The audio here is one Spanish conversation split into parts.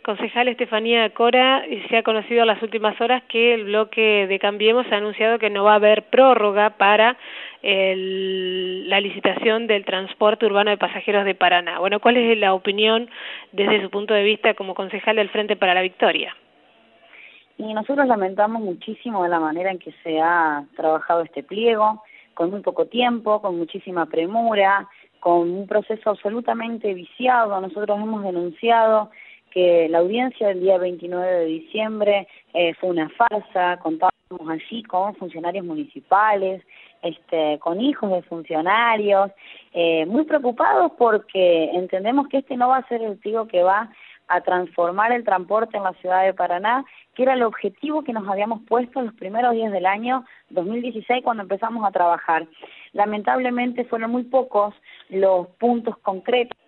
Concejal Estefanía Cora, se ha conocido en las últimas horas que el bloque de Cambiemos ha anunciado que no va a haber prórroga para la licitación del transporte urbano de pasajeros de Paraná. Bueno, ¿cuál es la opinión desde su punto de vista como concejal del Frente para la Victoria? Y nosotros lamentamos muchísimo de la manera en que se ha trabajado este pliego, con muy poco tiempo, con muchísima premura, con un proceso absolutamente viciado. Nosotros hemos denunciado que la audiencia del día 29 de diciembre fue una farsa. Contábamos allí con funcionarios municipales, con hijos de funcionarios, muy preocupados porque entendemos que este no va a ser el pliego que va a transformar el transporte en la ciudad de Paraná, que era el objetivo que nos habíamos puesto en los primeros días del año 2016 cuando empezamos a trabajar. Lamentablemente fueron muy pocos los puntos concretos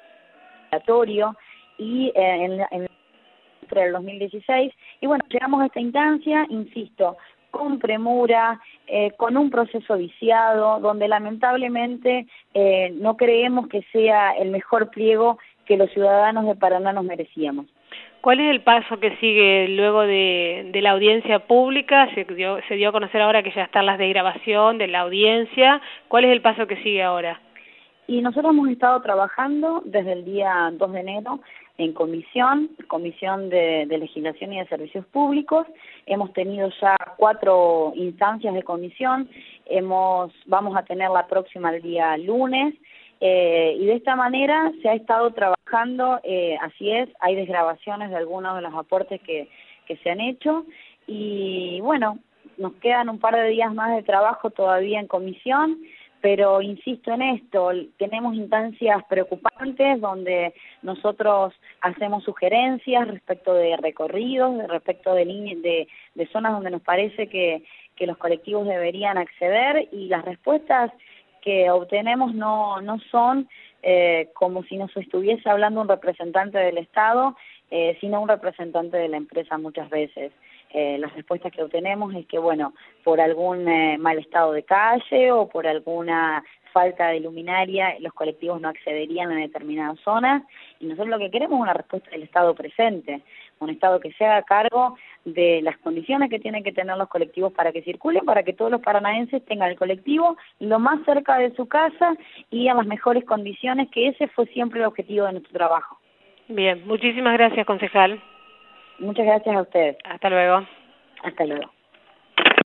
y entre el 2016, y bueno, llegamos a esta instancia, insisto, con premura, con un proceso viciado, donde lamentablemente no creemos que sea el mejor pliego que los ciudadanos de Paraná nos merecíamos. ¿Cuál es el paso que sigue luego de la audiencia pública? Se dio a conocer ahora que ya están las de grabación de la audiencia. ¿Cuál es el paso que sigue ahora? Y nosotros hemos estado trabajando desde el día 2 de enero en comisión de legislación y de servicios públicos. Hemos tenido ya 4 instancias de comisión, vamos a tener la próxima el día lunes, y de esta manera se ha estado trabajando, así es, hay desgrabaciones de algunos de los aportes que se han hecho, y bueno, nos quedan un par de días más de trabajo todavía en comisión, pero insisto en esto, tenemos instancias preocupantes donde nosotros hacemos sugerencias respecto de recorridos, respecto de zonas donde nos parece que los colectivos deberían acceder, y las respuestas que obtenemos no son como si nos estuviese hablando un representante del Estado, sino un representante de la empresa muchas veces. Las respuestas que obtenemos es que, bueno, por algún mal estado de calle o por alguna falta de luminaria, los colectivos no accederían a determinadas zonas, y nosotros lo que queremos es una respuesta del Estado presente, un Estado que se haga cargo de las condiciones que tienen que tener los colectivos para que circulen, para que todos los paranaenses tengan el colectivo lo más cerca de su casa y en las mejores condiciones, que ese fue siempre el objetivo de nuestro trabajo. Bien, muchísimas gracias, concejal. Muchas gracias a ustedes. Hasta luego. Hasta luego.